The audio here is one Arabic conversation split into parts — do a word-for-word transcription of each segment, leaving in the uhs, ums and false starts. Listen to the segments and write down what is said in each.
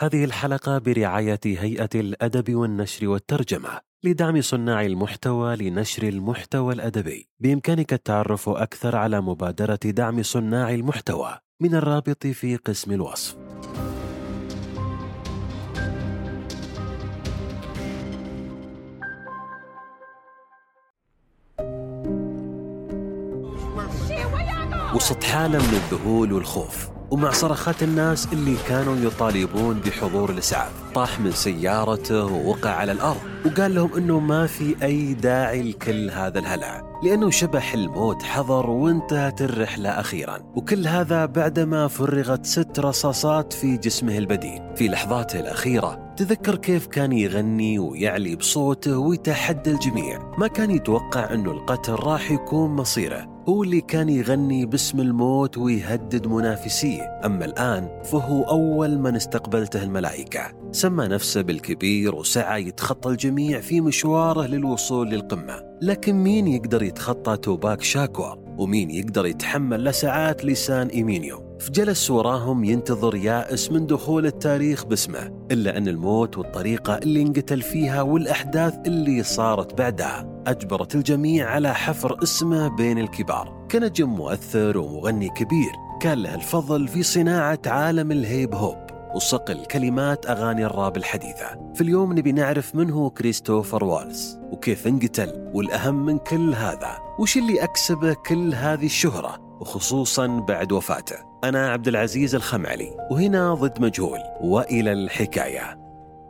هذه الحلقة برعاية هيئة الأدب والنشر والترجمة لدعم صناع المحتوى لنشر المحتوى الأدبي. بإمكانك التعرف أكثر على مبادرة دعم صناع المحتوى من الرابط في قسم الوصف. وسط حالة من الذهول والخوف ومع صرخات الناس اللي كانوا يطالبون بحضور الإسعاف، طاح من سيارته ووقع على الأرض وقال لهم إنه ما في أي داعي لكل هذا الهلع، لأنه شبح الموت حضر وانتهت الرحلة أخيرا. وكل هذا بعدما فرغت ست رصاصات في جسمه البدين. في لحظاته الأخيرة تذكر كيف كان يغني ويعلي بصوته ويتحدى الجميع. ما كان يتوقع إنه القتل راح يكون مصيره، هو اللي كان يغني باسم الموت ويهدد منافسيه. أما الآن فهو أول من استقبلته الملائكة. سمى نفسه بالكبير وسعى يتخطى الجميع في مشواره للوصول للقمة. لكن مين يقدر يتخطى توباك شاكور؟ ومين يقدر يتحمل لسعات لسان إيمينيو؟ فجلس وراهم ينتظر يائس من دخول التاريخ باسمه، إلا أن الموت والطريقة اللي انقتل فيها والأحداث اللي صارت بعدها أجبرت الجميع على حفر اسمه بين الكبار. كنجم مؤثر ومغني كبير كان له الفضل في صناعة عالم الهيب هوب وصقل كلمات أغاني الراب الحديثة. في اليوم نبي نعرف من هو كريستوفر والتز وكيف انقتل، والأهم من كل هذا وش اللي أكسبه كل هذه الشهرة وخصوصا بعد وفاته. أنا عبد العزيز الخمعلي وهنا ضد مجهول، وإلى الحكاية.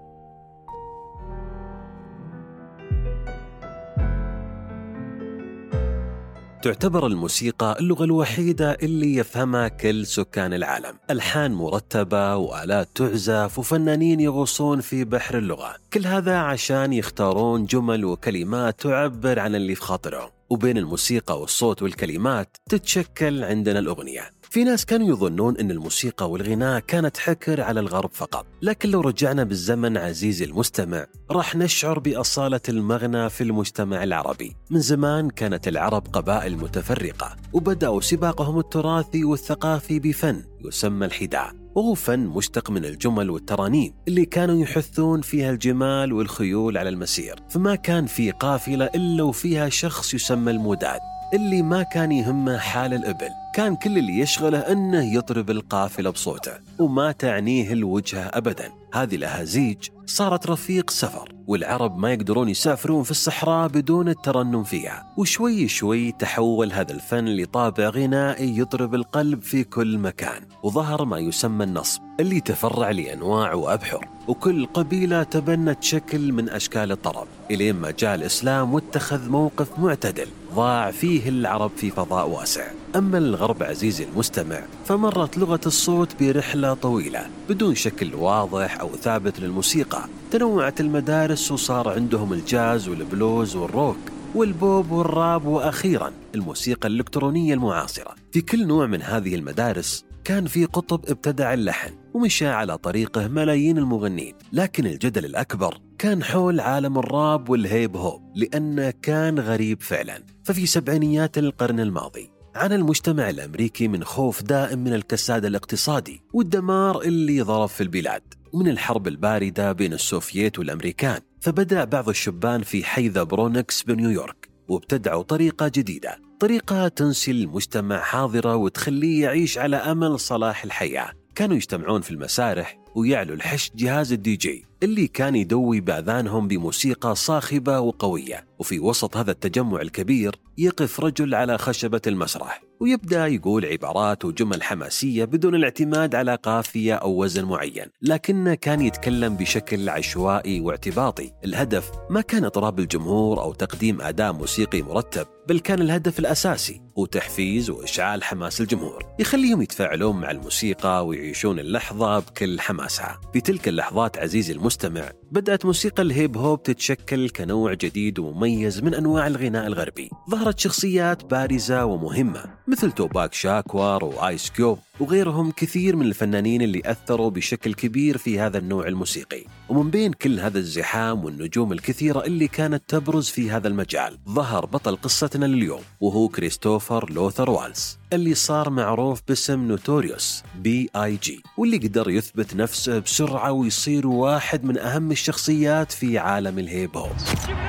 تعتبر الموسيقى اللغة الوحيدة اللي يفهمها كل سكان العالم. ألحان مرتبة وآلات تعزف وفنانين يغوصون في بحر اللغة، كل هذا عشان يختارون جمل وكلمات تعبر عن اللي في خاطرهم. وبين الموسيقى والصوت والكلمات تتشكل عندنا الأغنية. في ناس كانوا يظنون أن الموسيقى والغناء كانت حكر على الغرب فقط، لكن لو رجعنا بالزمن عزيزي المستمع راح نشعر بأصالة المغنى في المجتمع العربي. من زمان كانت العرب قبائل متفرقة، وبدأوا سباقهم التراثي والثقافي بفن يسمى الحداء، وهو فن مشتق من الجمل والترانيم اللي كانوا يحثون فيها الجمال والخيول على المسير. فما كان في قافلة إلا وفيها شخص يسمى الموداد، اللي ما كان يهمه حال الإبل، كان كل اللي يشغله أنه يطرب القافلة بصوته وما تعنيه الوجهة أبدا. هذه الأهازيج صارت رفيق سفر، والعرب ما يقدرون يسافرون في الصحراء بدون الترنم فيها. وشوي شوي تحول هذا الفن لطابع غنائي يطرب القلب في كل مكان، وظهر ما يسمى النصب اللي تفرع لأنواع وأبحر، وكل قبيلة تبنت شكل من أشكال الطرب، إلين ما جاء الإسلام واتخذ موقف معتدل ضاع فيه العرب في فضاء واسع. أما الغرب عزيزي المستمع فمرت لغة الصوت برحلة طويلة بدون شكل واضح أو ثابت للموسيقى. تنوعت المدارس وصار عندهم الجاز والبلوز والروك والبوب والراب، وأخيرا الموسيقى الإلكترونية المعاصرة. في كل نوع من هذه المدارس كان في قطب ابتدع اللحن ومشى على طريقه ملايين المغنين، لكن الجدل الأكبر كان حول عالم الراب والهيب هوب لأنه كان غريب فعلا. ففي سبعينيات القرن الماضي عانى المجتمع الأمريكي من خوف دائم من الكساد الاقتصادي والدمار اللي ضرب في البلاد، ومن الحرب الباردة بين السوفييت والأمريكان. فبدأ بعض الشبان في حي ذا برونكس بنيويورك وابتدعوا طريقة جديدة، طريقة تنسي المجتمع حاضرة وتخليه يعيش على أمل صلاح الحياة. كانوا يجتمعون في المسارح ويعلوا الحشد جهاز الدي جي اللي كان يدوي بأذانهم بموسيقى صاخبة وقوية. وفي وسط هذا التجمع الكبير يقف رجل على خشبة المسرح ويبدأ يقول عبارات وجمل حماسية بدون الاعتماد على قافية أو وزن معين، لكنه كان يتكلم بشكل عشوائي واعتباطي. الهدف ما كان إطراب الجمهور أو تقديم أداء موسيقي مرتب، بل كان الهدف الأساسي هو تحفيز وإشعال حماس الجمهور، يخليهم يتفاعلون مع الموسيقى ويعيشون اللحظة بكل حماسها. في تلك اللحظات عزيزي المستمع بدأت موسيقى الهيب هوب تتشكل كنوع جديد ومميز من أنواع الغناء الغربي. ظهرت شخصيات بارزة ومهمة مثل توباك شاكوار وآيس كيوب وغيرهم كثير من الفنانين اللي أثروا بشكل كبير في هذا النوع الموسيقي. ومن بين كل هذا الزحام والنجوم الكثيرة اللي كانت تبرز في هذا المجال، ظهر بطل قصتنا لليوم وهو كريستوفر لوثر والتز، اللي صار معروف باسم نوتوريوس بي آي جي، واللي قدر يثبت نفسه بسرعة ويصير واحد من أهم الشخصيات في عالم الهيب هوب.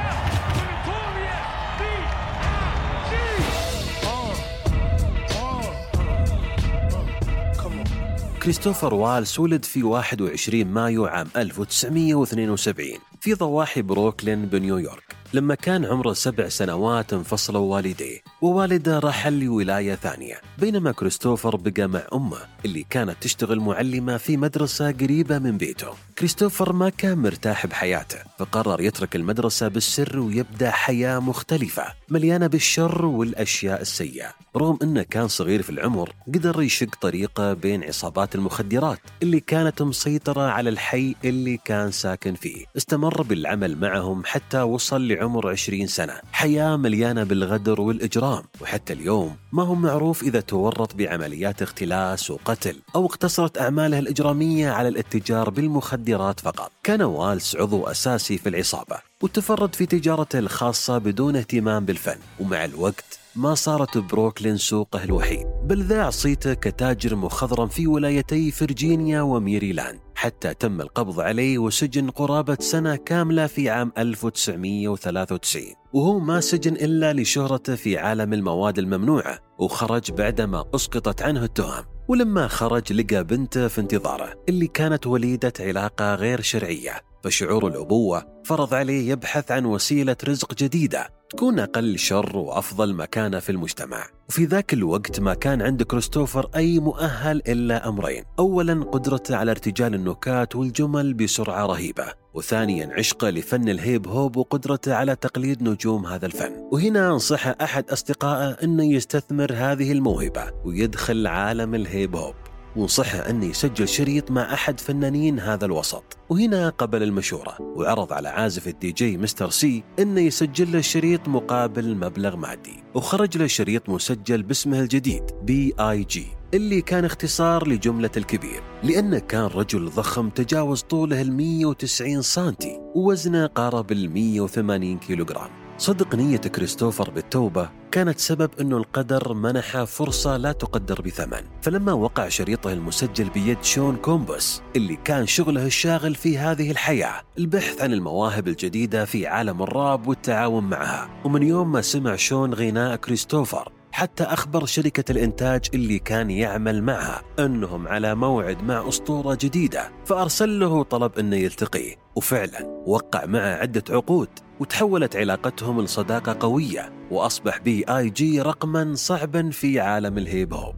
كريستوفر والتز ولد في واحد وعشرين مايو عام ألف وتسعمائة واثنين وسبعين في ضواحي بروكلين بنيويورك. لما كان عمره سبع سنوات انفصلوا والديه، ووالده رحل لولاية ثانية، بينما كريستوفر بقى مع أمه اللي كانت تشتغل معلمة في مدرسة قريبة من بيته. كريستوفر ما كان مرتاح بحياته، فقرر يترك المدرسة بالسر ويبدأ حياة مختلفة مليانة بالشر والأشياء السيئة. رغم أنه كان صغير في العمر، قدر يشق طريقه بين عصابات المخدرات اللي كانت مسيطرة على الحي اللي كان ساكن فيه. استمر بالعمل معهم حتى وصل لعمر عشرين سنة، حياة مليانة بالغدر والإجرام، وحتى اليوم ما هو معروف إذا تورط بعمليات اختلاس وقتل أو اقتصرت أعماله الإجرامية على الاتجار بالمخدرات فقط. كان والتز عضو أساسي في العصابة وتفرد في تجارته الخاصة بدون اهتمام بالفن، ومع الوقت ما صارت بروكلين سوقه الوحيد، بل ذاع صيته كتاجر مخضرم في ولايتي فرجينيا وميريلاند، حتى تم القبض عليه وسجن قرابة سنة كاملة في عام ألف وتسعمائة وثلاثة وتسعين، وهو ما سجن إلا لشهرته في عالم المواد الممنوعة، وخرج بعدما أسقطت عنه التهم. ولما خرج لقى بنته في انتظاره اللي كانت وليدة علاقة غير شرعية، فشعور الأبوة فرض عليه يبحث عن وسيلة رزق جديدة تكون أقل شر وأفضل مكانة في المجتمع. وفي ذاك الوقت ما كان عند كريستوفر أي مؤهل إلا أمرين: أولاً قدرته على ارتجال النكات والجمل بسرعة رهيبة، وثانياً عشقه لفن الهيب هوب وقدرته على تقليد نجوم هذا الفن. وهنا أنصح أحد أصدقائه أنه يستثمر هذه الموهبة ويدخل عالم الهيب هوب، ونصحه أن يسجل شريط مع أحد فنانين هذا الوسط. وهنا قبل المشورة وعرض على عازف الدي جي مستر سي أنه يسجل له الشريط مقابل مبلغ مادي، وخرج له شريط مسجل باسمه الجديد بي آي جي، اللي كان اختصار لجملة الكبير، لأنه كان رجل ضخم تجاوز طوله المية وتسعين سنتي ووزنه قارب المية وثمانين كيلوغرام. صدق نية كريستوفر بالتوبة كانت سبب أنه القدر منحه فرصة لا تقدر بثمن. فلما وقع شريطه المسجل بيد شون كومبوس اللي كان شغله الشاغل في هذه الحياة البحث عن المواهب الجديدة في عالم الراب والتعاون معها، ومن يوم ما سمع شون غناء كريستوفر حتى أخبر شركة الإنتاج اللي كان يعمل معها أنهم على موعد مع أسطورة جديدة، فأرسل له طلب أنه يلتقيه، وفعلا وقع معه عدة عقود، وتحولت علاقتهم لصداقة قوية، وأصبح بي آي جي رقما صعبا في عالم الهيب هوب.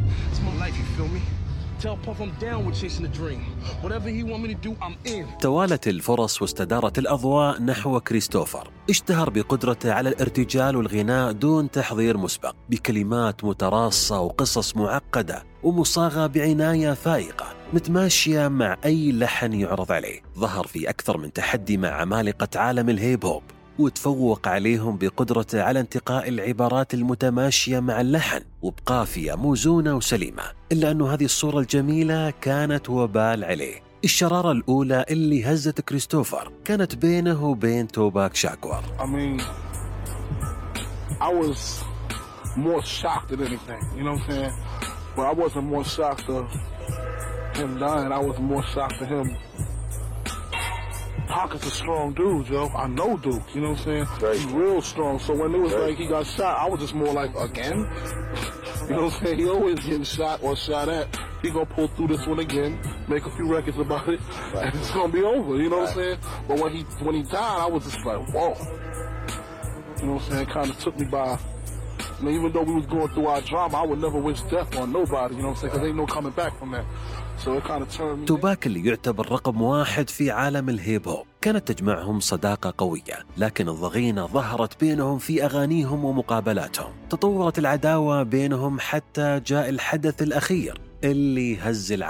توالت الفرص واستدارت الأضواء نحو كريستوفر. اشتهر بقدرته على الارتجال والغناء دون تحضير مسبق، بكلمات متراصة وقصص معقدة ومصاغة بعناية فائقة متماشية مع أي لحن يعرض عليه. ظهر في أكثر من تحدي مع عمالقة عالم الهيب هوب، وتفوق عليهم بقدرته على انتقاء العبارات المتماشية مع اللحن وبقافية موزونة وسليمة، إلا أنه هذه الصورة الجميلة كانت وبال عليه. الشرارة الأولى اللي هزت كريستوفر كانت بينه وبين توباك شاكوار. I mean, I was more shocked than anything, you know what I'm saying? But I wasn't more shocked of him dying, I was more shocked of him. Pocket's a strong dude, yo. I know Duke, you know what I'm saying? Right. He's real strong. So when it was right. like he got shot, I was just more like, again? You know what I'm saying? He always getting shot or shot at. He gonna pull through this one again, make a few records about it, right. and it's gonna be over, you know right. what I'm saying? But when he when he died, I was just like, whoa. You know what I'm saying? It kind of took me by. I mean, even though we was going through our drama, I would never wish death on nobody, you know what I'm saying? Because ain't no coming back from that. So it kind of turned me. توباك اللي يعتبر رقم واحد في عالم الهيب هوب كانت تجمعهم صداقة قوية، لكن الضغينة ظهرت بينهم في أغانيهم ومقابلاتهم. تطورت العداوة بينهم حتى جاء الحدث الأخير اللي هز العالم.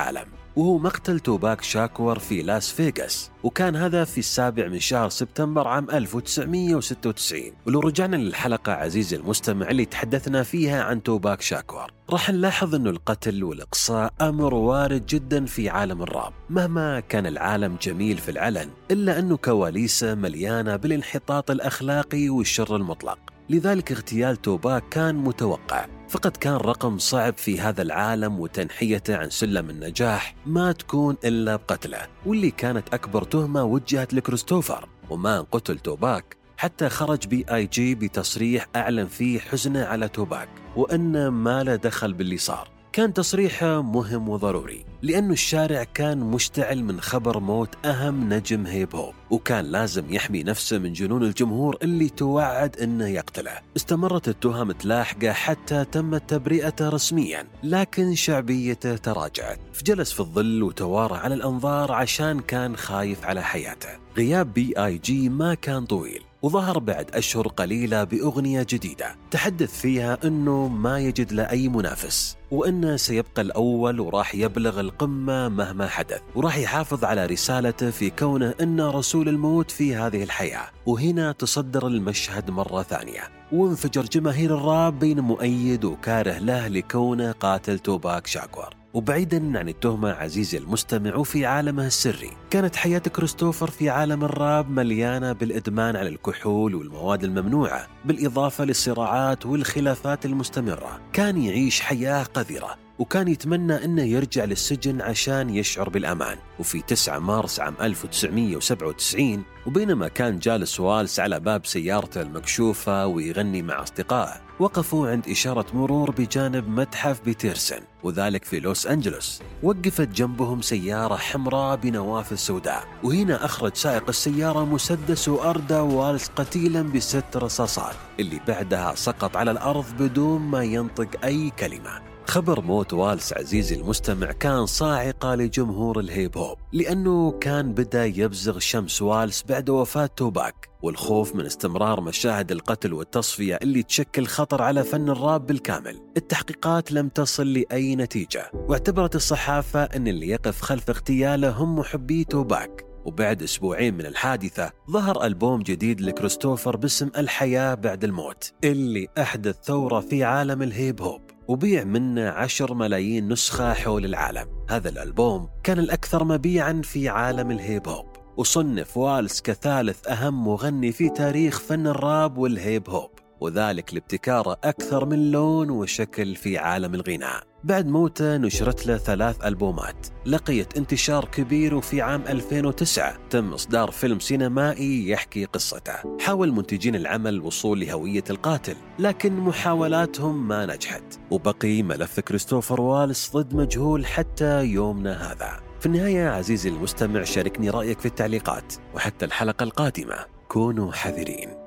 وهو مقتل توباك شاكور في لاس فيغاس، وكان هذا في السابع من شهر سبتمبر عام ألف وتسعمئة وستة وتسعين. ولو رجعنا للحلقة عزيزي المستمع اللي تحدثنا فيها عن توباك شاكور، راح نلاحظ أنه القتل والإقصاء أمر وارد جدا في عالم الراب، مهما كان العالم جميل في العلن إلا أنه كواليسه مليانة بالانحطاط الأخلاقي والشر المطلق. لذلك اغتيال توباك كان متوقع، فقد كان رقم صعب في هذا العالم، وتنحيته عن سلم النجاح ما تكون إلا بقتله، واللي كانت أكبر تهمة وجهت لكريستوفر. وما قتل توباك حتى خرج بي آي جي بتصريح أعلن فيه حزنه على توباك وأنه ما له دخل باللي صار. كان تصريحه مهم وضروري لأنه الشارع كان مشتعل من خبر موت أهم نجم هيب هوب، وكان لازم يحمي نفسه من جنون الجمهور اللي توعد أنه يقتله. استمرت التهم تلاحقه حتى تمت تبرئته رسميا، لكن شعبيته تراجعت. فجلس في الظل وتوارى على الأنظار عشان كان خايف على حياته. غياب بي آي جي ما كان طويل، وظهر بعد أشهر قليلة بأغنية جديدة تحدث فيها أنه ما يجد له أي منافس، وأنه سيبقى الأول وراح يبلغ القمة مهما حدث، وراح يحافظ على رسالته في كونه أنه رسول الموت في هذه الحياة. وهنا تصدر المشهد مرة ثانية، وانفجر جماهير الراب بين مؤيد وكاره له لكونه قاتل توباك شاكور. وبعيدا عن التهمة عزيزي المستمع وفي عالمه السري، كانت حياة كريستوفر في عالم الراب مليانة بالإدمان على الكحول والمواد الممنوعة، بالإضافة للصراعات والخلافات المستمرة. كان يعيش حياة قذرة، وكان يتمنى أنه يرجع للسجن عشان يشعر بالأمان. وفي تسعة مارس عام ألف وتسعمئة وسبعة وتسعين، وبينما كان جالس والس على باب سيارته المكشوفة ويغني مع أصدقائه، وقفوا عند إشارة مرور بجانب متحف بيتيرسن، وذلك في لوس أنجلوس. وقفت جنبهم سيارة حمراء بنوافذ سوداء، وهنا أخرج سائق السيارة مسدس وأردى والس قتيلا بست رصاصات، اللي بعدها سقط على الأرض بدون ما ينطق أي كلمة. خبر موت والس عزيزي المستمع كان صاعقة لجمهور الهيب هوب، لأنه كان بدأ يبزغ شمس والس بعد وفاة توباك، والخوف من استمرار مشاهد القتل والتصفية اللي تشكل خطر على فن الراب بالكامل. التحقيقات لم تصل لأي نتيجة، واعتبرت الصحافة أن اللي يقف خلف اغتياله هم محبي توباك. وبعد أسبوعين من الحادثة ظهر ألبوم جديد لكريستوفر باسم الحياة بعد الموت، اللي أحدث ثورة في عالم الهيب هوب، وبيع منه عشر ملايين نسخة حول العالم. هذا الألبوم كان الأكثر مبيعاً في عالم الهيب هوب، وصنف والس كثالث أهم مغني في تاريخ فن الراب والهيب هوب، وذلك لابتكاره أكثر من لون وشكل في عالم الغناء. بعد موته نشرت له ثلاث ألبومات لقيت انتشار كبير، وفي عام ألفين وتسعة تم إصدار فيلم سينمائي يحكي قصته. حاول منتجين العمل الوصول لهوية القاتل، لكن محاولاتهم ما نجحت، وبقي ملف كريستوفر والس ضد مجهول حتى يومنا هذا. في النهاية عزيزي المستمع، شاركني رأيك في التعليقات، وحتى الحلقة القادمة كونوا حذرين.